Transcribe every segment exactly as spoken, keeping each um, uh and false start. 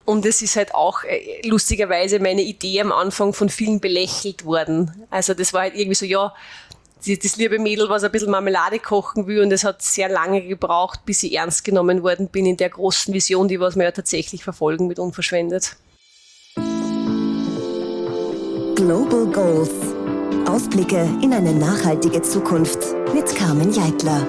Und es ist halt auch äh, lustigerweise meine Idee am Anfang von vielen belächelt worden. Also das war halt irgendwie so, ja, die, das liebe Mädel, was ein bisschen Marmelade kochen will, und es hat sehr lange gebraucht, bis ich ernst genommen worden bin in der großen Vision, die was wir ja tatsächlich verfolgen mit Unverschwendet. Global Goals. Ausblicke in eine nachhaltige Zukunft mit Carmen Jeitler.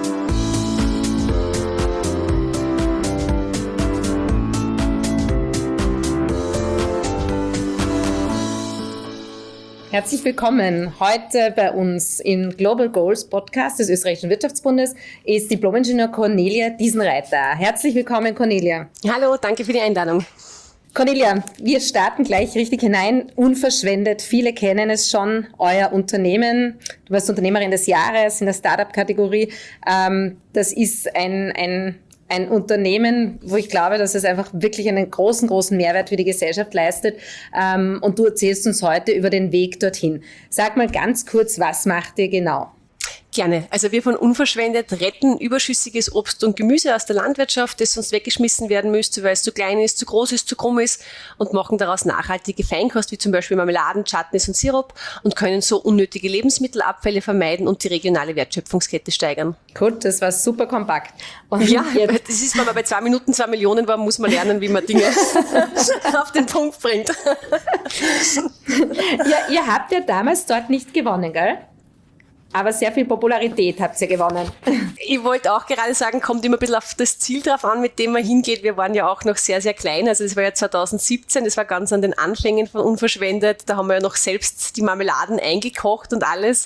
Herzlich willkommen. Heute bei uns im Global Goals Podcast des Österreichischen Wirtschaftsbundes ist Diplom-Ingenieur Cornelia Diesenreiter. Herzlich willkommen, Cornelia. Hallo, danke für die Einladung. Cornelia, wir starten gleich richtig hinein. Unverschwendet. Viele kennen es schon, euer Unternehmen. Du warst Unternehmerin des Jahres in der Startup-Kategorie. Das ist ein, ein Ein Unternehmen, wo ich glaube, dass es einfach wirklich einen großen, großen Mehrwert für die Gesellschaft leistet. Und du erzählst uns heute über den Weg dorthin. Sag mal ganz kurz, was macht ihr genau? Gerne. Also wir von Unverschwendet retten überschüssiges Obst und Gemüse aus der Landwirtschaft, das sonst weggeschmissen werden müsste, weil es zu klein ist, zu groß ist, zu krumm ist, und machen daraus nachhaltige Feinkost, wie zum Beispiel Marmeladen, Chutneys und Sirup, und können so unnötige Lebensmittelabfälle vermeiden und die regionale Wertschöpfungskette steigern. Gut, das war super kompakt. Und ja, jetzt, das ist, wenn man bei zwei Minuten zwei Millionen war, muss man lernen, wie man Dinge auf den Punkt bringt. Ja, ihr habt ja damals dort nicht gewonnen, gell? Aber sehr viel Popularität habt ihr gewonnen. Ich wollte auch gerade sagen, kommt immer ein bisschen auf das Ziel drauf an, mit dem man hingeht. Wir waren ja auch noch sehr, sehr klein. Also das war ja zwanzig siebzehn, das war ganz an den Anfängen von Unverschwendet. Da haben wir ja noch selbst die Marmeladen eingekocht und alles.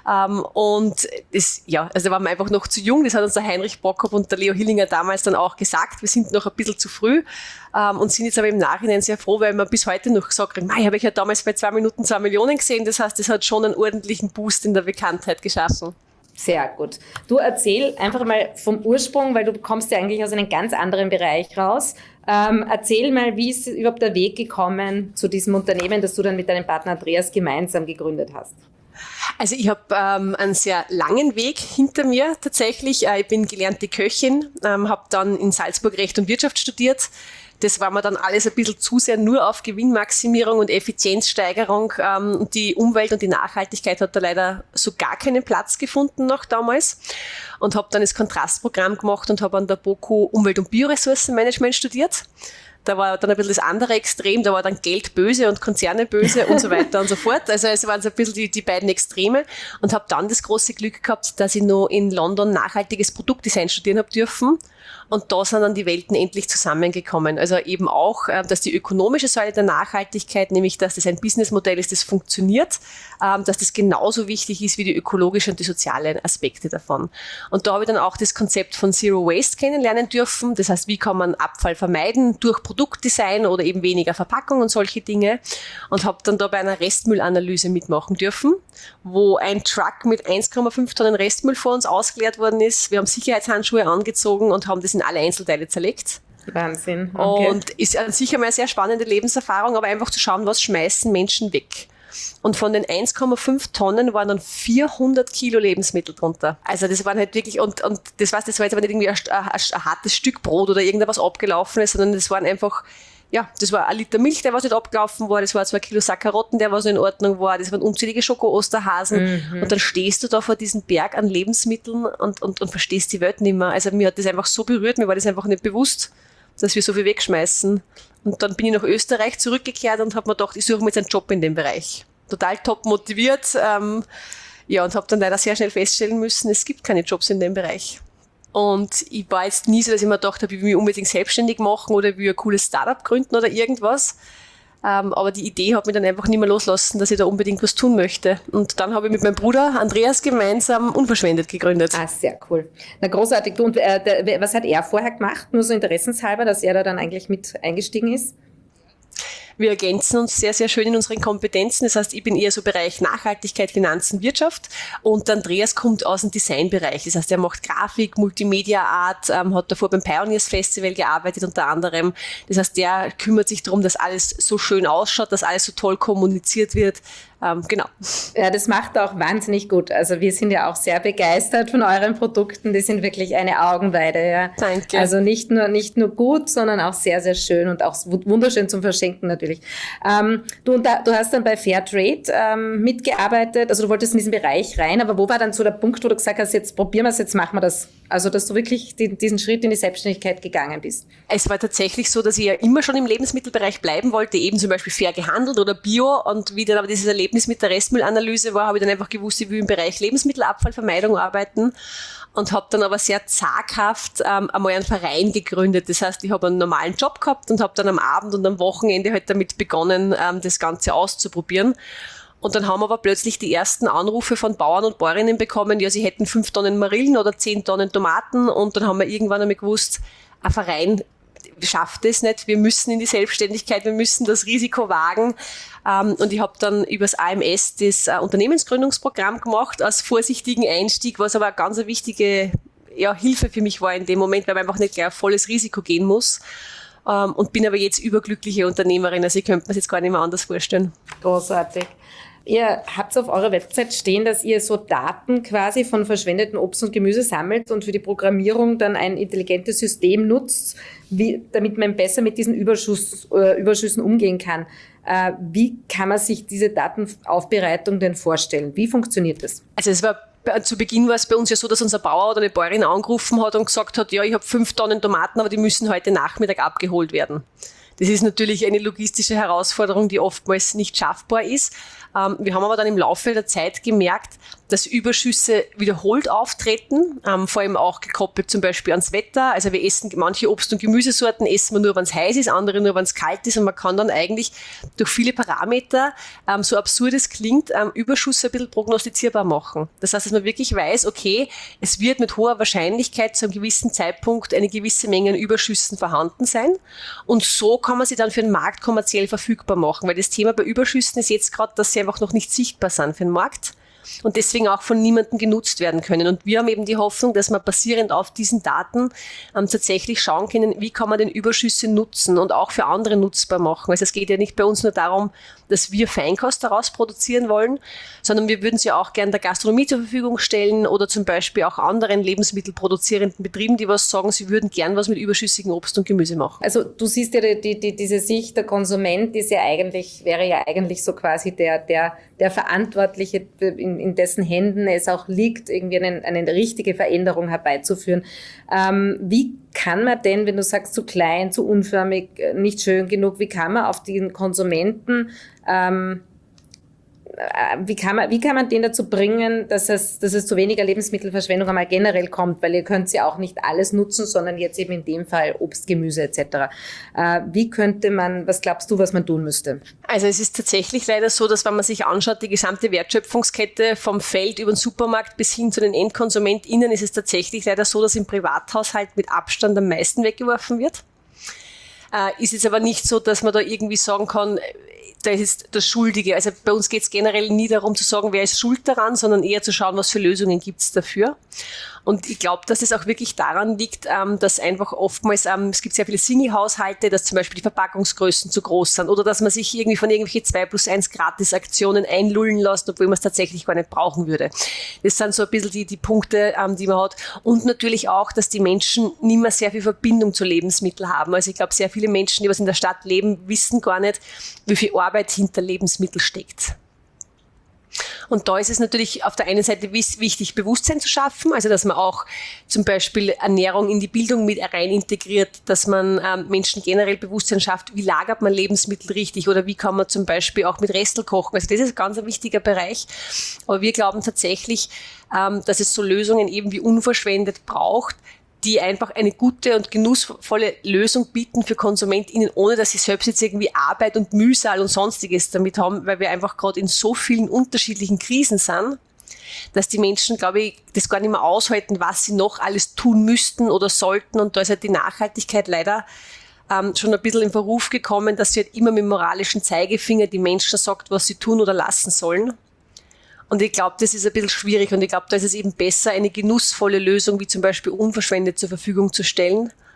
Und das, ja, also da waren wir einfach noch zu jung. Das hat uns der Heinrich Bockhoff und der Leo Hillinger damals dann auch gesagt. Wir sind noch ein bisschen zu früh. Und sind jetzt aber im Nachhinein sehr froh, weil wir bis heute noch gesagt haben, habe ich ja damals bei zwei Minuten zwei Millionen gesehen. Das heißt, das hat schon einen ordentlichen Boost in der Bekanntheit geschaffen. Sehr gut. Du erzähl einfach mal vom Ursprung, weil du kommst ja eigentlich aus einem ganz anderen Bereich raus. Ähm, erzähl mal, wie ist überhaupt der Weg gekommen zu diesem Unternehmen, das du dann mit deinem Partner Andreas gemeinsam gegründet hast? Also ich habe ähm, einen sehr langen Weg hinter mir tatsächlich. Äh, ich bin gelernte Köchin, ähm, habe dann in Salzburg Recht und Wirtschaft studiert. Das war mir dann alles ein bisschen zu sehr nur auf Gewinnmaximierung und Effizienzsteigerung. Ähm, die Umwelt und die Nachhaltigkeit hat da leider so gar keinen Platz gefunden noch damals. Und habe dann das Kontrastprogramm gemacht und habe an der BOKU Umwelt- und Bioressourcenmanagement studiert. Da war dann ein bisschen das andere Extrem, da war dann Geld böse und Konzerne böse und so weiter und so fort. Also es waren so ein bisschen die, die beiden Extreme, und habe dann das große Glück gehabt, dass ich noch in London nachhaltiges Produktdesign studieren habe dürfen. Und da sind dann die Welten endlich zusammengekommen. Also eben auch, dass die ökonomische Säule der Nachhaltigkeit, nämlich dass das ein Businessmodell ist, das funktioniert, dass das genauso wichtig ist wie die ökologische und die sozialen Aspekte davon. Und da habe ich dann auch das Konzept von Zero Waste kennenlernen dürfen. Das heißt, wie kann man Abfall vermeiden durch Produktdesign oder eben weniger Verpackung und solche Dinge. Und habe dann da bei einer Restmüllanalyse mitmachen dürfen, wo ein Truck mit eins Komma fünf Tonnen Restmüll vor uns ausgeleert worden ist. Wir haben Sicherheitshandschuhe angezogen und haben das in alle Einzelteile zerlegt. Wahnsinn. Okay. Und ist an sich einmal eine sehr spannende Lebenserfahrung, aber einfach zu schauen, was schmeißen Menschen weg. Und von den eins Komma fünf Tonnen waren dann vierhundert Kilo Lebensmittel drunter. Also das waren halt wirklich, und, und das, was, das war jetzt aber nicht irgendwie ein, ein, ein hartes Stück Brot oder irgendwas abgelaufenes, sondern das waren einfach, ja, das war ein Liter Milch, der was nicht abgelaufen war, das war zwei Kilo Saccharotten, der was in Ordnung war, das waren unzählige Schoko-Osterhasen. Mhm. Und dann stehst du da vor diesem Berg an Lebensmitteln und, und, und verstehst die Welt nicht mehr. Also mir hat das einfach so berührt, mir war das einfach nicht bewusst, dass wir so viel wegschmeißen. Und dann bin ich nach Österreich zurückgekehrt und habe mir gedacht, ich suche mir jetzt einen Job in dem Bereich. Total top motiviert. Ähm, ja, und habe dann leider sehr schnell feststellen müssen, es gibt keine Jobs in dem Bereich. Und ich war jetzt nie so, dass ich mir gedacht habe, ich will mich unbedingt selbstständig machen oder ich will ein cooles Startup gründen oder irgendwas. Ähm, aber die Idee hat mich dann einfach nicht mehr loslassen, dass ich da unbedingt was tun möchte. Und dann habe ich mit meinem Bruder Andreas gemeinsam Unverschwendet gegründet. Ah, sehr cool. Na, großartig. Du, und äh, der, was hat er vorher gemacht? Nur so interessenshalber, dass er da dann eigentlich mit eingestiegen ist? Wir ergänzen uns sehr, sehr schön in unseren Kompetenzen. Das heißt, ich bin eher so Bereich Nachhaltigkeit, Finanzen, Wirtschaft, und Andreas kommt aus dem Designbereich. Das heißt, er macht Grafik, Multimedia-Art, ähm, hat davor beim Pioneers Festival gearbeitet unter anderem. Das heißt, der kümmert sich darum, dass alles so schön ausschaut, dass alles so toll kommuniziert wird, Ähm, genau. Ja, das macht auch wahnsinnig gut. Also wir sind ja auch sehr begeistert von euren Produkten. Die sind wirklich eine Augenweide. Ja. Danke. Also nicht nur, nicht nur gut, sondern auch sehr, sehr schön und auch wunderschön zum Verschenken natürlich. Ähm, du, du hast dann bei Fairtrade ähm, mitgearbeitet. Also du wolltest in diesen Bereich rein, aber wo war dann so der Punkt, wo du gesagt hast, jetzt probieren wir es, jetzt machen wir das? Also dass du wirklich die, diesen Schritt in die Selbstständigkeit gegangen bist. Es war tatsächlich so, dass ich ja immer schon im Lebensmittelbereich bleiben wollte, eben zum Beispiel fair gehandelt oder Bio. Und wie dann aber dieses Erlebnis mit der Restmüllanalyse war, habe ich dann einfach gewusst, ich will im Bereich Lebensmittelabfallvermeidung arbeiten und habe dann aber sehr zaghaft ähm, einmal einen Verein gegründet. Das heißt, ich habe einen normalen Job gehabt und habe dann am Abend und am Wochenende halt damit begonnen, ähm, das Ganze auszuprobieren. Und dann haben wir aber plötzlich die ersten Anrufe von Bauern und Bäuerinnen bekommen, ja, sie hätten fünf Tonnen Marillen oder zehn Tonnen Tomaten. Und dann haben wir irgendwann einmal gewusst, ein Verein schafft es nicht, wir müssen in die Selbstständigkeit, wir müssen das Risiko wagen. Und ich habe dann übers A M S das Unternehmensgründungsprogramm gemacht, als vorsichtigen Einstieg, was aber eine ganz wichtige ja, Hilfe für mich war in dem Moment, weil man einfach nicht gleich auf volles Risiko gehen muss. Und bin aber jetzt überglückliche Unternehmerin, also ich könnte mir das jetzt gar nicht mehr anders vorstellen. Großartig. Ihr habt auf eurer Website stehen, dass ihr so Daten quasi von verschwendetem Obst und Gemüse sammelt und für die Programmierung dann ein intelligentes System nutzt, wie, damit man besser mit diesen Überschuss, äh, Überschüssen umgehen kann. Äh, wie kann man sich diese Datenaufbereitung denn vorstellen? Wie funktioniert das? Also es war zu Beginn war es bei uns ja so, dass unser Bauer oder eine Bäuerin angerufen hat und gesagt hat, ja, ich habe fünf Tonnen Tomaten, aber die müssen heute Nachmittag abgeholt werden. Das ist natürlich eine logistische Herausforderung, die oftmals nicht schaffbar ist. Ähm, wir haben aber dann im Laufe der Zeit gemerkt, dass Überschüsse wiederholt auftreten, ähm, vor allem auch gekoppelt zum Beispiel ans Wetter. Also wir essen manche Obst- und Gemüsesorten essen wir nur, wenn es heiß ist, andere nur, wenn es kalt ist. Und man kann dann eigentlich durch viele Parameter, ähm, so absurd es klingt, ähm, Überschüsse ein bisschen prognostizierbar machen. Das heißt, dass man wirklich weiß, okay, es wird mit hoher Wahrscheinlichkeit zu einem gewissen Zeitpunkt eine gewisse Menge an Überschüssen vorhanden sein. Und so kann man sie dann für den Markt kommerziell verfügbar machen. Weil das Thema bei Überschüssen ist jetzt gerade, dass sie einfach noch nicht sichtbar sind für den Markt und deswegen auch von niemandem genutzt werden können. Und wir haben eben die Hoffnung, dass wir basierend auf diesen Daten ähm, tatsächlich schauen können, wie kann man den Überschüsse nutzen und auch für andere nutzbar machen. Also es geht ja nicht bei uns nur darum, dass wir Feinkost daraus produzieren wollen, sondern wir würden sie auch gerne der Gastronomie zur Verfügung stellen oder zum Beispiel auch anderen lebensmittelproduzierenden Betrieben, die was sagen, sie würden gern was mit überschüssigem Obst und Gemüse machen. Also du siehst ja die, die, diese Sicht, der Konsument ist ja eigentlich, wäre ja eigentlich so quasi der, der, der Verantwortliche, in, in dessen Händen es auch liegt, irgendwie eine, eine richtige Veränderung herbeizuführen. Ähm, wie kann man denn, wenn du sagst, zu klein, zu unförmig, nicht schön genug, wie kann man auf den Konsumenten, ähm, wie kann man, wie kann man den dazu bringen, dass es, dass es zu weniger Lebensmittelverschwendung einmal generell kommt, weil ihr könnt ja auch nicht alles nutzen, sondern jetzt eben in dem Fall Obst, Gemüse et cetera. Äh, wie könnte man, was glaubst du, was man tun müsste? Also es ist tatsächlich leider so, dass wenn man sich anschaut, die gesamte Wertschöpfungskette vom Feld über den Supermarkt bis hin zu den EndkonsumentInnen, ist es tatsächlich leider so, dass im Privathaushalt mit Abstand am meisten weggeworfen wird. Äh, ist es aber nicht so, dass man da irgendwie sagen kann, da ist das Schuldige. Also bei uns geht es generell nie darum zu sagen, wer ist schuld daran, sondern eher zu schauen, was für Lösungen gibt es dafür. Und ich glaube, dass es auch wirklich daran liegt, ähm, dass einfach oftmals, ähm, es gibt sehr viele Single-Haushalte, dass zum Beispiel die Verpackungsgrößen zu groß sind oder dass man sich irgendwie von irgendwelchen zwei plus eins Gratis-Aktionen einlullen lässt, obwohl man es tatsächlich gar nicht brauchen würde. Das sind so ein bisschen die, die Punkte, ähm, die man hat. Und natürlich auch, dass die Menschen nicht mehr sehr viel Verbindung zu Lebensmitteln haben. Also ich glaube, sehr viele Menschen, die was in der Stadt leben, wissen gar nicht, wie viel Arbeit hinter Lebensmitteln steckt. Und da ist es natürlich auf der einen Seite wichtig, Bewusstsein zu schaffen, also dass man auch zum Beispiel Ernährung in die Bildung mit rein integriert, dass man ähm, Menschen generell Bewusstsein schafft, wie lagert man Lebensmittel richtig oder wie kann man zum Beispiel auch mit Restel kochen. Also das ist ein ganz ein wichtiger Bereich. Aber wir glauben tatsächlich, ähm, dass es so Lösungen eben wie unverschwendet braucht, die einfach eine gute und genussvolle Lösung bieten für KonsumentInnen, ohne dass sie selbst jetzt irgendwie Arbeit und Mühsal und Sonstiges damit haben, weil wir einfach gerade in so vielen unterschiedlichen Krisen sind, dass die Menschen, glaube ich, das gar nicht mehr aushalten, was sie noch alles tun müssten oder sollten. Und da ist halt die Nachhaltigkeit leider ähm, schon ein bisschen in Verruf gekommen, dass sie halt immer mit dem moralischen Zeigefinger die Menschen sagt, was sie tun oder lassen sollen. Und ich glaube, das ist ein bisschen schwierig und ich glaube, da ist es eben besser, eine genussvolle Lösung wie zum Beispiel unverschwendet zur Verfügung zu stellen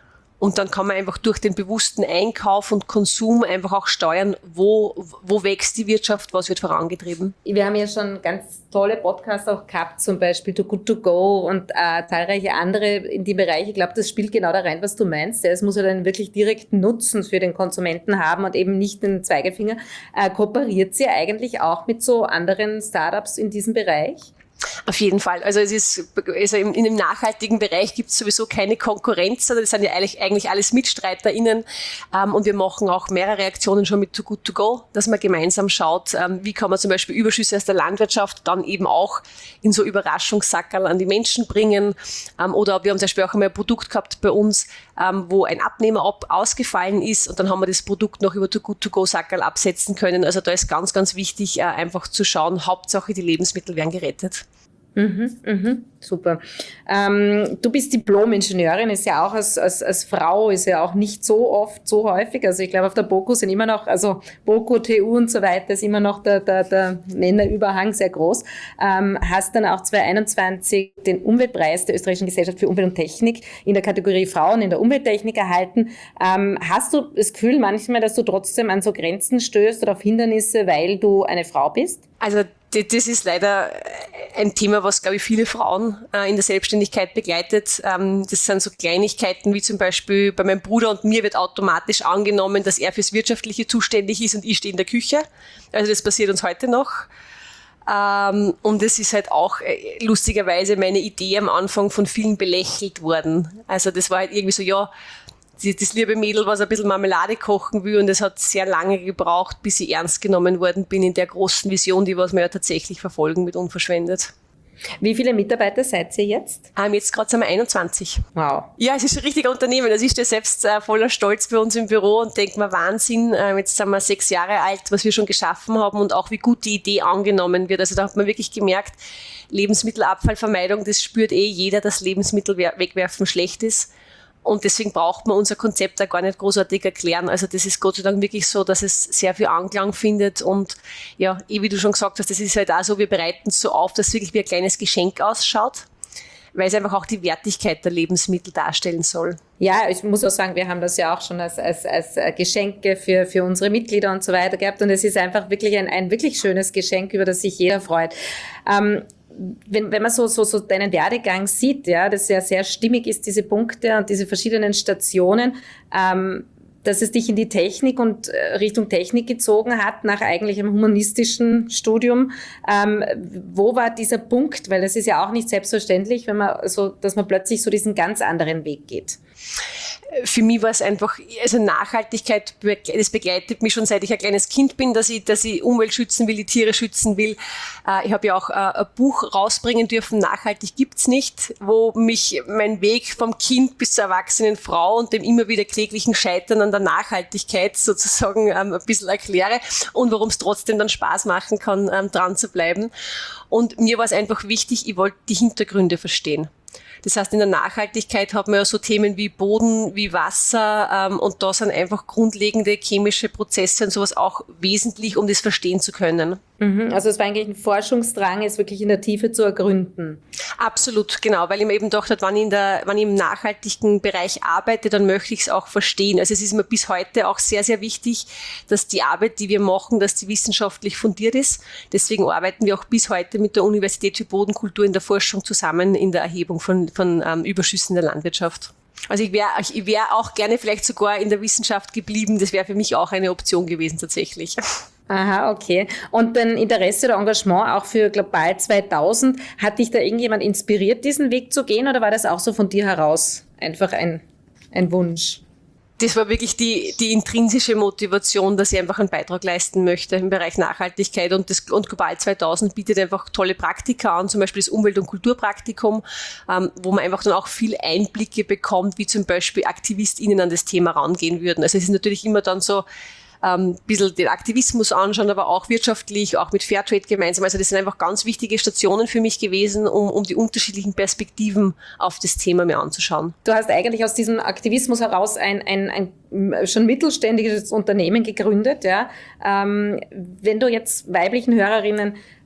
Und dann kann man einfach durch den bewussten Einkauf und Konsum einfach auch steuern, wo, wo wächst die Wirtschaft, was wird vorangetrieben. Wir haben ja schon ganz tolle Podcasts auch gehabt, zum Beispiel Too Good To Go und äh, zahlreiche andere in die Bereiche. Ich glaube, das spielt genau da rein, was du meinst. Es muss ja dann wirklich direkten Nutzen für den Konsumenten haben und eben nicht den Zeigefinger. Äh, kooperiert sie eigentlich auch mit so anderen Startups in diesem Bereich? Auf jeden Fall. Also es ist, also in, in dem nachhaltigen Bereich gibt es sowieso keine Konkurrenz, sondern das sind ja eigentlich, eigentlich alles MitstreiterInnen. Ähm, und wir machen auch mehrere Aktionen schon mit Too Good To Go, dass man gemeinsam schaut, ähm, wie kann man zum Beispiel Überschüsse aus der Landwirtschaft dann eben auch in so Überraschungssackerl an die Menschen bringen. Ähm, oder wir haben zum Beispiel auch einmal ein Produkt gehabt bei uns, ähm, wo ein Abnehmer ab ausgefallen ist und dann haben wir das Produkt noch über Too Good To Go Sackerl absetzen können. Also da ist ganz, ganz wichtig, äh, einfach zu schauen, Hauptsache die Lebensmittel werden gerettet. Mhm, mhm, super. Ähm, du bist Diplom-Ingenieurin, ist ja auch als, als, als Frau, ist ja auch nicht so oft, so häufig. Also ich glaube, auf der BOKU sind immer noch, also BOKU, T U und so weiter, ist immer noch der, der, der Männerüberhang sehr groß. Ähm, hast dann auch zweitausendeinundzwanzig den Umweltpreis der Österreichischen Gesellschaft für Umwelt und Technik in der Kategorie Frauen in der Umwelttechnik erhalten. Ähm, hast du das Gefühl manchmal, dass du trotzdem an so Grenzen stößt oder auf Hindernisse, weil du eine Frau bist? Also das ist leider ein Thema, was, glaube ich, viele Frauen äh, in der Selbstständigkeit begleitet. Ähm, das sind so Kleinigkeiten wie zum Beispiel bei meinem Bruder und mir wird automatisch angenommen, dass er fürs Wirtschaftliche zuständig ist und ich stehe in der Küche. Also das passiert uns heute noch. Ähm, und es ist halt auch äh, lustigerweise meine Idee am Anfang von vielen belächelt worden. Also das war halt irgendwie so, ja, das liebe Mädel, was ein bisschen Marmelade kochen will und es hat sehr lange gebraucht, bis ich ernst genommen worden bin in der großen Vision, die was wir ja tatsächlich verfolgen mit Unverschwendet. Wie viele Mitarbeiter seid ihr jetzt? Ähm, jetzt gerade sind wir einundzwanzig. Wow. Ja, es ist ein richtiger Unternehmen. Also ich stehe selbst äh, voller Stolz bei uns im Büro und denke mir, Wahnsinn, äh, jetzt sind wir sechs Jahre alt, was wir schon geschaffen haben und auch wie gut die Idee angenommen wird. Also da hat man wirklich gemerkt, Lebensmittelabfallvermeidung, das spürt eh jeder, dass Lebensmittel wegwerfen schlecht ist. Und deswegen braucht man unser Konzept auch gar nicht großartig erklären. Also das ist Gott sei Dank wirklich so, dass es sehr viel Anklang findet. Und ja, eh wie du schon gesagt hast, das ist halt auch so, wir bereiten es so auf, dass es wirklich wie ein kleines Geschenk ausschaut, weil es einfach auch die Wertigkeit der Lebensmittel darstellen soll. Ja, ich muss auch sagen, wir haben das ja auch schon als, als, als Geschenke für, für unsere Mitglieder und so weiter gehabt. Und es ist einfach wirklich ein, ein wirklich schönes Geschenk, über das sich jeder freut. Ähm, Wenn, wenn man so, so, so deinen Werdegang sieht, ja, das ja sehr stimmig ist, diese Punkte und diese verschiedenen Stationen, ähm, dass es dich in die Technik und äh, Richtung Technik gezogen hat, nach eigentlich einem humanistischen Studium. Ähm, wo war dieser Punkt? Weil das ist ja auch nicht selbstverständlich, wenn man so, dass man plötzlich so diesen ganz anderen Weg geht. Für mich war es einfach, also Nachhaltigkeit, das begleitet mich schon seit ich ein kleines Kind bin, dass ich, dass ich Umwelt schützen will, die Tiere schützen will. Ich habe ja auch ein Buch rausbringen dürfen, Nachhaltig gibt's nicht, wo mich mein Weg vom Kind bis zur erwachsenen Frau und dem immer wieder kläglichen Scheitern an der Nachhaltigkeit sozusagen ein bisschen erkläre und warum es trotzdem dann Spaß machen kann, dran zu bleiben. Und mir war es einfach wichtig, ich wollte die Hintergründe verstehen. Das heißt, in der Nachhaltigkeit hat man ja so Themen wie Boden, wie Wasser ähm, und da sind einfach grundlegende chemische Prozesse und sowas auch wesentlich, um das verstehen zu können. Mhm, also es war eigentlich ein Forschungsdrang, es wirklich in der Tiefe zu ergründen. Absolut, genau, weil ich mir eben gedacht habe, wenn ich, in der, wenn ich im nachhaltigen Bereich arbeite, dann möchte ich es auch verstehen. Also es ist mir bis heute auch sehr, sehr wichtig, dass die Arbeit, die wir machen, dass die wissenschaftlich fundiert ist. Deswegen arbeiten wir auch bis heute mit der Universität für Bodenkultur in der Forschung zusammen in der Erhebung von, von ähm, Überschüssen der Landwirtschaft. Also ich wäre ich wär auch gerne vielleicht sogar in der Wissenschaft geblieben. Das wäre für mich auch eine Option gewesen tatsächlich. Aha, okay. Und dein Interesse oder Engagement auch für Global zweitausend, hat dich da irgendjemand inspiriert, diesen Weg zu gehen oder war das auch so von dir heraus einfach ein, ein Wunsch? Das war wirklich die, die intrinsische Motivation, dass ich einfach einen Beitrag leisten möchte im Bereich Nachhaltigkeit. Und, das, und Global zweitausend bietet einfach tolle Praktika an, zum Beispiel das Umwelt- und Kulturpraktikum, ähm, wo man einfach dann auch viel Einblicke bekommt, wie zum Beispiel AktivistInnen an das Thema rangehen würden. Also es ist natürlich immer dann so, ein bisschen den Aktivismus anschauen, aber auch wirtschaftlich, auch mit Fairtrade gemeinsam. Also das sind einfach ganz wichtige Stationen für mich gewesen, um, um die unterschiedlichen Perspektiven auf das Thema mir anzuschauen. Du hast eigentlich aus diesem Aktivismus heraus ein, ein, ein schon mittelständiges Unternehmen gegründet. Ja. Ähm, wenn du jetzt weiblichen Hörerinnen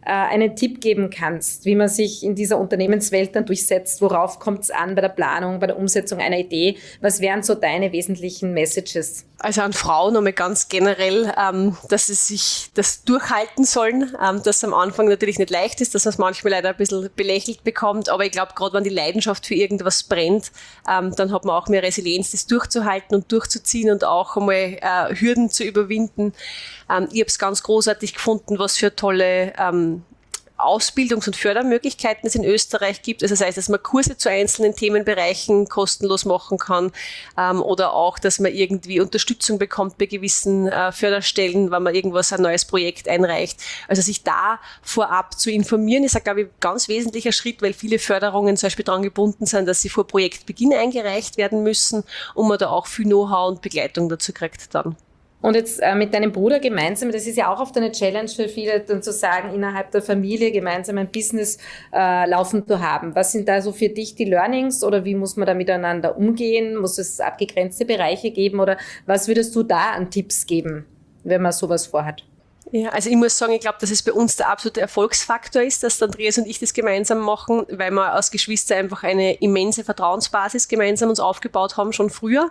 äh, einen Tipp geben kannst, wie man sich in dieser Unternehmenswelt dann durchsetzt, worauf kommt es an bei der Planung, bei der Umsetzung einer Idee, was wären so deine wesentlichen Messages? Also an Frauen nochmal ganz generell, ähm, dass sie sich das durchhalten sollen, ähm, dass es am Anfang natürlich nicht leicht ist, dass man es manchmal leider ein bisschen belächelt bekommt, aber ich glaube, gerade wenn die Leidenschaft für irgendwas brennt, ähm, dann hat man auch mehr Resilienz, das durchzuhalten und durchzuziehen und auch einmal äh, Hürden zu überwinden. Ähm, ich habe es ganz großartig gefunden, was für tolle ähm, Ausbildungs- und Fördermöglichkeiten es in Österreich gibt. Also das heißt, dass man Kurse zu einzelnen Themenbereichen kostenlos machen kann ähm, oder auch, dass man irgendwie Unterstützung bekommt bei gewissen äh, Förderstellen, wenn man irgendwas, ein neues Projekt einreicht. Also sich da vorab zu informieren, ist, glaube ich, ein ganz wesentlicher Schritt, weil viele Förderungen zum Beispiel daran gebunden sind, dass sie vor Projektbeginn eingereicht werden müssen und man da auch viel Know-how und Begleitung dazu kriegt dann. Und jetzt äh, mit deinem Bruder gemeinsam, das ist ja auch oft eine Challenge für viele, dann zu sagen, innerhalb der Familie gemeinsam ein Business äh, laufen zu haben. Was sind da so für dich die Learnings oder wie muss man da miteinander umgehen? Muss es abgegrenzte Bereiche geben oder was würdest du da an Tipps geben, wenn man sowas vorhat? Ja, also ich muss sagen, ich glaube, dass es bei uns der absolute Erfolgsfaktor ist, dass Andreas und ich das gemeinsam machen, weil wir als Geschwister einfach eine immense Vertrauensbasis gemeinsam uns aufgebaut haben, schon früher.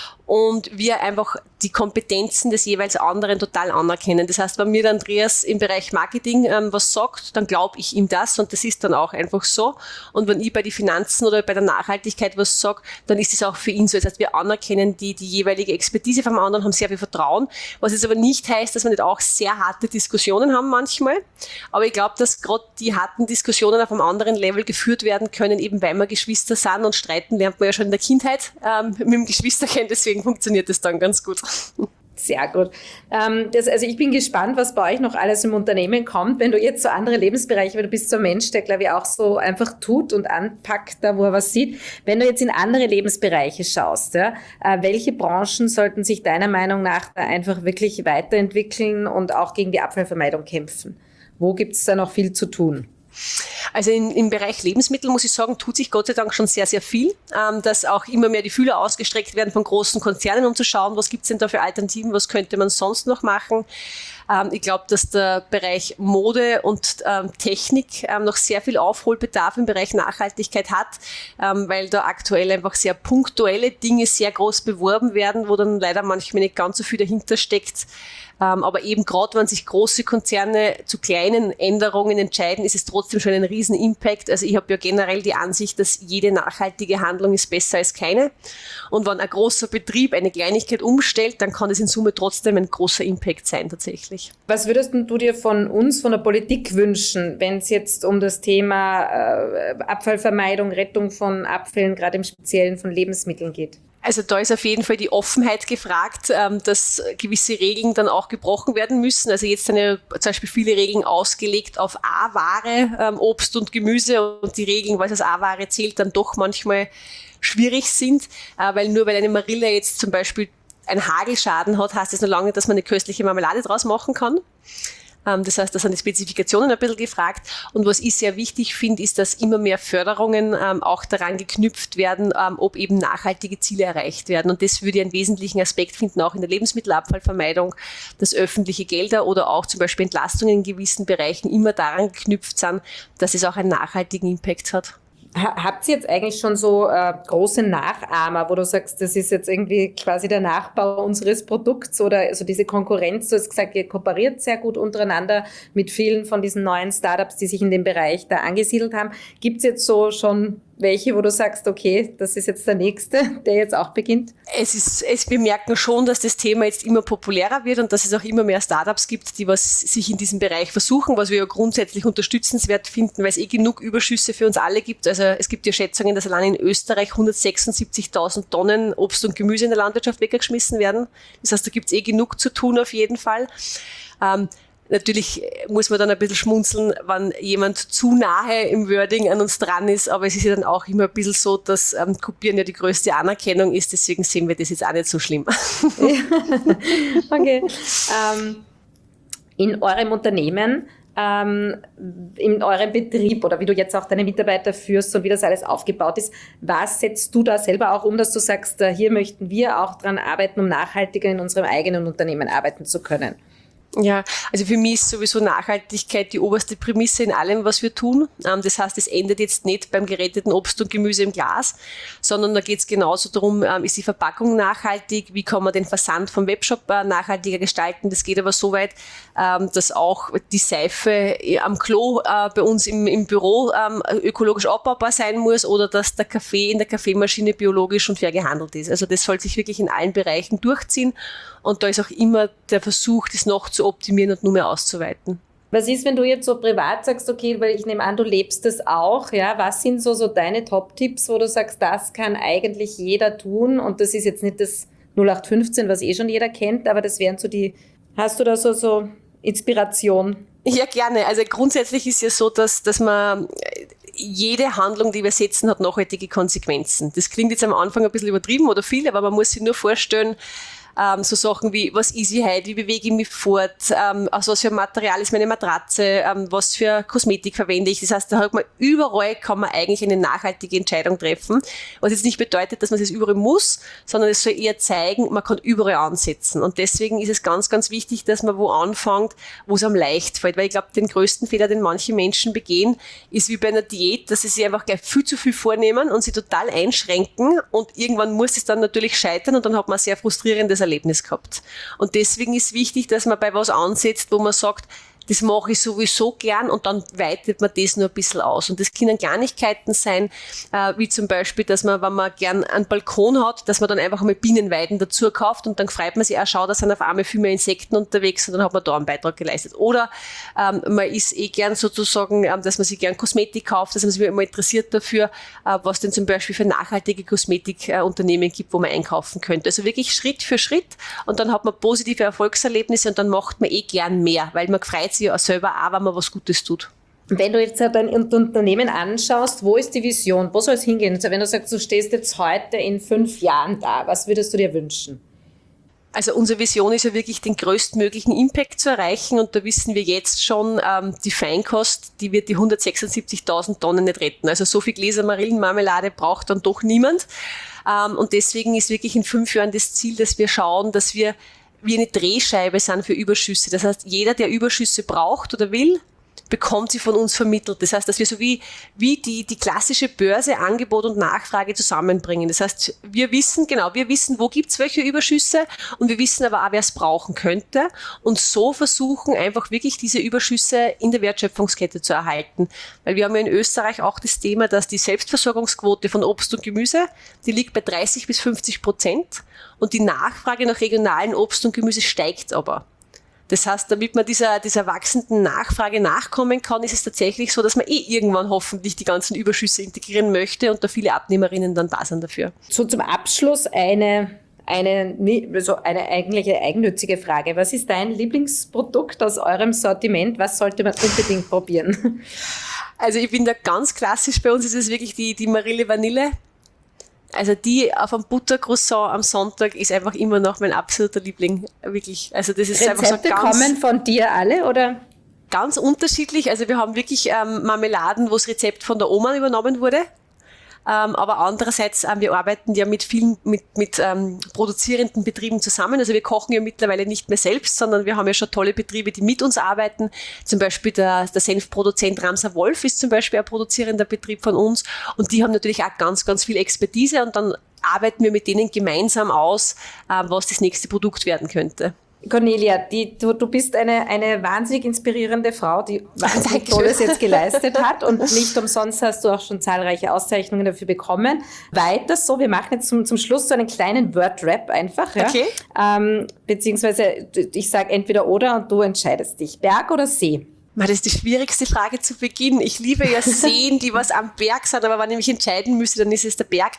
Und wir einfach die Kompetenzen des jeweils anderen total anerkennen. Das heißt, wenn mir der Andreas im Bereich Marketing ähm, was sagt, dann glaube ich ihm das und das ist dann auch einfach so. Und wenn ich bei den Finanzen oder bei der Nachhaltigkeit was sage, dann ist es auch für ihn so. Das heißt, wir anerkennen die, die jeweilige Expertise vom anderen, haben sehr viel Vertrauen, was jetzt aber nicht heißt, dass wir nicht auch sehr harte Diskussionen haben manchmal. Aber ich glaube, dass gerade die harten Diskussionen auf einem anderen Level geführt werden können, eben weil wir Geschwister sind und streiten lernt man ja schon in der Kindheit ähm, mit dem Geschwisterchen, deswegen funktioniert das dann ganz gut. Sehr gut. Ähm, das, also ich bin gespannt, was bei euch noch alles im Unternehmen kommt, wenn du jetzt so andere Lebensbereiche, weil du bist so ein Mensch, der glaube ich auch so einfach tut und anpackt, da wo er was sieht. Wenn du jetzt in andere Lebensbereiche schaust, ja, äh, welche Branchen sollten sich deiner Meinung nach da einfach wirklich weiterentwickeln und auch gegen die Abfallvermeidung kämpfen? Wo gibt es da noch viel zu tun? Also in, im Bereich Lebensmittel, muss ich sagen, tut sich Gott sei Dank schon sehr, sehr viel, ähm, dass auch immer mehr die Fühler ausgestreckt werden von großen Konzernen, um zu schauen, was gibt's denn da für Alternativen, was könnte man sonst noch machen. Ähm, ich glaube, dass der Bereich Mode und ähm, Technik ähm, noch sehr viel Aufholbedarf im Bereich Nachhaltigkeit hat, ähm, weil da aktuell einfach sehr punktuelle Dinge sehr groß beworben werden, wo dann leider manchmal nicht ganz so viel dahinter steckt. Ähm, aber eben gerade, wenn sich große Konzerne zu kleinen Änderungen entscheiden, ist es trotzdem schon ein riesen Impact. Also ich habe ja generell die Ansicht, dass jede nachhaltige Handlung ist besser als keine. Und wenn ein großer Betrieb eine Kleinigkeit umstellt, dann kann es in Summe trotzdem ein großer Impact sein tatsächlich. Was würdest du dir von uns, von der Politik wünschen, wenn es jetzt um das Thema äh, Abfallvermeidung, Rettung von Abfällen, gerade im Speziellen von Lebensmitteln geht? Also da ist auf jeden Fall die Offenheit gefragt, dass gewisse Regeln dann auch gebrochen werden müssen. Also jetzt sind ja zum Beispiel viele Regeln ausgelegt auf A-Ware, Obst und Gemüse und die Regeln, was als A-Ware zählt, dann doch manchmal schwierig sind, weil nur weil eine Marille jetzt zum Beispiel einen Hagelschaden hat, heißt das noch lange, dass man eine köstliche Marmelade draus machen kann. Das heißt, da sind die Spezifikationen ein bisschen gefragt. Und was ich sehr wichtig finde, ist, dass immer mehr Förderungen ähm, auch daran geknüpft werden, ähm, ob eben nachhaltige Ziele erreicht werden. Und das würde ich einen wesentlichen Aspekt finden, auch in der Lebensmittelabfallvermeidung, dass öffentliche Gelder oder auch zum Beispiel Entlastungen in gewissen Bereichen immer daran geknüpft sind, dass es auch einen nachhaltigen Impact hat. Habt ihr jetzt eigentlich schon so äh, große Nachahmer, wo du sagst, das ist jetzt irgendwie quasi der Nachbau unseres Produkts oder also diese Konkurrenz? Du hast gesagt, ihr kooperiert sehr gut untereinander mit vielen von diesen neuen Startups, die sich in dem Bereich da angesiedelt haben. Gibt es jetzt so schon welche, wo du sagst, okay, das ist jetzt der nächste, der jetzt auch beginnt? Es ist, es, wir merken schon, dass das Thema jetzt immer populärer wird und dass es auch immer mehr Startups gibt, die was sich in diesem Bereich versuchen, was wir ja grundsätzlich unterstützenswert finden, weil es eh genug Überschüsse für uns alle gibt. Also es gibt ja Schätzungen, dass allein in Österreich hundertsechsundsiebzigtausend Tonnen Obst und Gemüse in der Landwirtschaft weggeschmissen werden. Das heißt, da gibt es eh genug zu tun auf jeden Fall. Ähm, Natürlich muss man dann ein bisschen schmunzeln, wenn jemand zu nahe im Wording an uns dran ist, aber es ist ja dann auch immer ein bisschen so, dass ähm, Kopieren ja die größte Anerkennung ist, deswegen sehen wir das jetzt auch nicht so schlimm. Okay. Ähm, in eurem Unternehmen, ähm, in eurem Betrieb oder wie du jetzt auch deine Mitarbeiter führst und wie das alles aufgebaut ist, was setzt du da selber auch um, dass du sagst, hier möchten wir auch dran arbeiten, um nachhaltiger in unserem eigenen Unternehmen arbeiten zu können? Ja, also für mich ist sowieso Nachhaltigkeit die oberste Prämisse in allem, was wir tun. Das heißt, es endet jetzt nicht beim geretteten Obst und Gemüse im Glas, sondern da geht es genauso darum, ist die Verpackung nachhaltig, wie kann man den Versand vom Webshop nachhaltiger gestalten. Das geht aber so weit, dass auch die Seife am Klo bei uns im, im Büro ökologisch abbaubar sein muss oder dass der Kaffee in der Kaffeemaschine biologisch und fair gehandelt ist. Also das soll sich wirklich in allen Bereichen durchziehen. Und da ist auch immer der Versuch, das noch zu optimieren und nur mehr auszuweiten. Was ist, wenn du jetzt so privat sagst, okay, weil ich nehme an, du lebst das auch, ja? Was sind so, so deine Top-Tipps, wo du sagst, das kann eigentlich jeder tun und das ist jetzt nicht das null acht fünfzehn, was eh schon jeder kennt, aber das wären so die, hast du da so, so Inspiration? Ja, gerne. Also grundsätzlich ist ja so, dass, dass man jede Handlung, die wir setzen, hat nachhaltige Konsequenzen. Das klingt jetzt am Anfang ein bisschen übertrieben oder viel, aber man muss sich nur vorstellen, Ähm, so Sachen wie, was ist ich heute, wie bewege ich mich fort, ähm, aus was für ein Material ist meine Matratze, ähm, was für Kosmetik verwende ich. Das heißt, da hat man überall, kann man eigentlich eine nachhaltige Entscheidung treffen, was jetzt nicht bedeutet, dass man es überall muss, sondern es soll eher zeigen, man kann überall ansetzen. Und deswegen ist es ganz, ganz wichtig, dass man wo anfängt, wo es am leicht fällt, weil ich glaube, den größten Fehler, den manche Menschen begehen, ist wie bei einer Diät, dass sie sich einfach gleich viel zu viel vornehmen und sie total einschränken und irgendwann muss es dann natürlich scheitern und dann hat man ein sehr frustrierendes Erlebnis gehabt. Und deswegen ist wichtig, dass man bei was ansetzt, wo man sagt, das mache ich sowieso gern und dann weitet man das nur ein bisschen aus. Und das können Kleinigkeiten sein, äh, wie zum Beispiel, dass man, wenn man gern einen Balkon hat, dass man dann einfach mal Bienenweiden dazu kauft und dann freut man sich auch, schau, da sind auf einmal viel mehr Insekten unterwegs und dann hat man da einen Beitrag geleistet. Oder ähm, man ist eh gern sozusagen, ähm, dass man sich gern Kosmetik kauft, dass man sich immer interessiert dafür, äh, was denn zum Beispiel für nachhaltige Kosmetikunternehmen äh, gibt, wo man einkaufen könnte. Also wirklich Schritt für Schritt und dann hat man positive Erfolgserlebnisse und dann macht man eh gern mehr, weil man freut sich ja selber auch, wenn man was Gutes tut. Wenn du jetzt dein Unternehmen anschaust, wo ist die Vision? Wo soll es hingehen? Also wenn du sagst, du stehst jetzt heute in fünf Jahren da, was würdest du dir wünschen? Also unsere Vision ist ja wirklich, den größtmöglichen Impact zu erreichen und da wissen wir jetzt schon, ähm, die Feinkost, die wird die hundertsechsundsiebzigtausend Tonnen nicht retten. Also so viel Gläser Marillenmarmelade braucht dann doch niemand. Ähm, und deswegen ist wirklich in fünf Jahren das Ziel, dass wir schauen, dass wir wie eine Drehscheibe sind für Überschüsse. Das heißt, jeder, der Überschüsse braucht oder will, bekommt sie von uns vermittelt. Das heißt, dass wir so wie, wie die, die klassische Börse Angebot und Nachfrage zusammenbringen. Das heißt, wir wissen, genau, wir wissen, wo gibt's welche Überschüsse und wir wissen aber auch, wer es brauchen könnte und so versuchen einfach wirklich diese Überschüsse in der Wertschöpfungskette zu erhalten. Weil wir haben ja in Österreich auch das Thema, dass die Selbstversorgungsquote von Obst und Gemüse, die liegt bei dreißig bis fünfzig Prozent und die Nachfrage nach regionalen Obst und Gemüse steigt aber. Das heißt, damit man dieser, dieser wachsenden Nachfrage nachkommen kann, ist es tatsächlich so, dass man eh irgendwann hoffentlich die ganzen Überschüsse integrieren möchte und da viele Abnehmerinnen dann da sind dafür. So zum Abschluss eine, eine, also eine eigentliche eigennützige Frage. Was ist dein Lieblingsprodukt aus eurem Sortiment? Was sollte man unbedingt probieren? Also ich bin da ganz klassisch, bei uns ist es wirklich die, die Marille Vanille. Also die auf einem Buttercroissant am Sonntag ist einfach immer noch mein absoluter Liebling, wirklich. Also das ist Rezepte einfach so ganz, kommen von dir alle, oder? Ganz unterschiedlich. Also wir haben wirklich ähm, Marmeladen, wo das Rezept von der Oma übernommen wurde. Ähm, aber andererseits, ähm, wir arbeiten ja mit vielen, mit, mit ähm, produzierenden Betrieben zusammen. Also wir kochen ja mittlerweile nicht mehr selbst, sondern wir haben ja schon tolle Betriebe, die mit uns arbeiten. Zum Beispiel der, der Senfproduzent Ramser Wolf ist zum Beispiel ein produzierender Betrieb von uns. Und die haben natürlich auch ganz, ganz viel Expertise und dann arbeiten wir mit denen gemeinsam aus, äh, was das nächste Produkt werden könnte. Cornelia, die, du, du bist eine, eine wahnsinnig inspirierende Frau, die wahnsinnig Tolles jetzt geleistet hat und nicht umsonst hast du auch schon zahlreiche Auszeichnungen dafür bekommen. Weiter so, wir machen jetzt zum, zum Schluss so einen kleinen Word-Rap einfach. Ja? Okay. Ähm, beziehungsweise ich sage entweder oder und du entscheidest dich. Berg oder See? Das ist die schwierigste Frage zu Beginn. Ich liebe ja Seen, die was am Berg sind, aber wenn ich mich entscheiden müsste, dann ist es der Berg.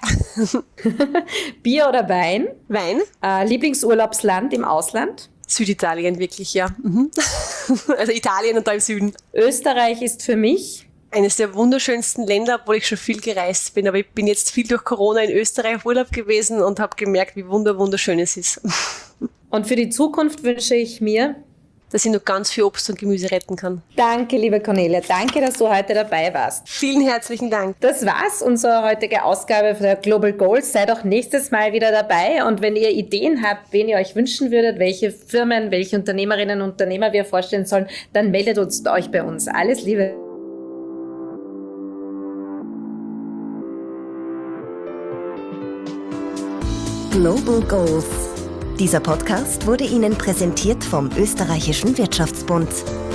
Bier oder Wein? Wein. Äh, Lieblingsurlaubsland im Ausland? Süditalien, wirklich, ja. Mhm. Also Italien und da im Süden. Österreich ist für mich? Eines der wunderschönsten Länder, obwohl ich schon viel gereist bin. Aber ich bin jetzt viel durch Corona in Österreich auf Urlaub gewesen und habe gemerkt, wie wunder wunderschön es ist. Und für die Zukunft wünsche ich mir? dass ich noch ganz viel Obst und Gemüse retten kann. Danke, liebe Cornelia. Danke, dass du heute dabei warst. Vielen herzlichen Dank. Das war's, unsere heutige Ausgabe der Global Goals. Seid auch nächstes Mal wieder dabei. Und wenn ihr Ideen habt, wen ihr euch wünschen würdet, welche Firmen, welche Unternehmerinnen und Unternehmer wir vorstellen sollen, dann meldet uns euch bei uns. Alles Liebe. Global Goals. Dieser Podcast wurde Ihnen präsentiert vom Österreichischen Wirtschaftsbund.